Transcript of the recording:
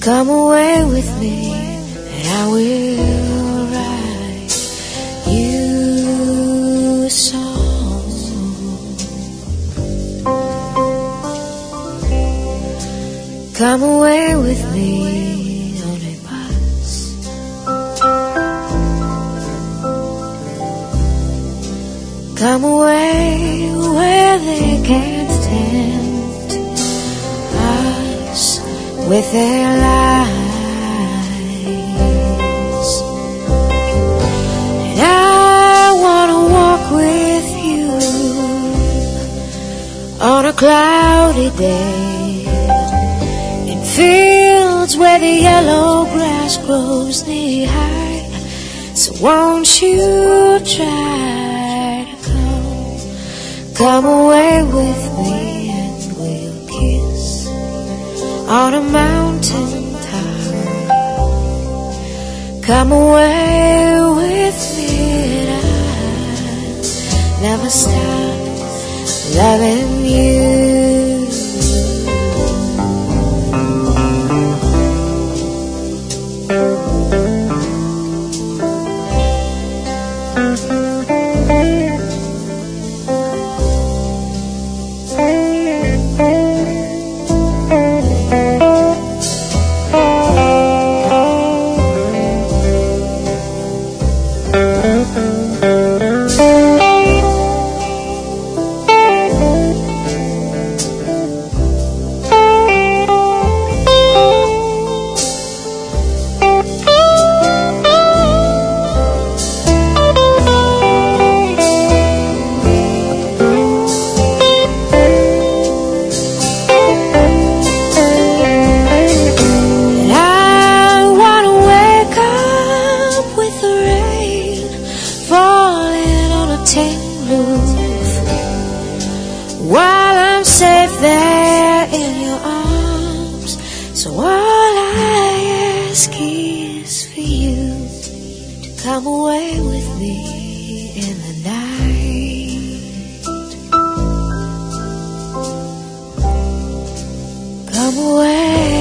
Come away with me, and I will write you a song. Come away with me on a bus. Come away where they can't tempt us with their lies. And I wanna walk with you on a cloudy day in fields where the yellow grass grows knee high. So won't you try to come away with me, and we'll kiss on a mountain top. Come away with me, and I'll never stop loving you. While I'm safe there in your arms, so all I ask is for you to come away with me in the night. Come away.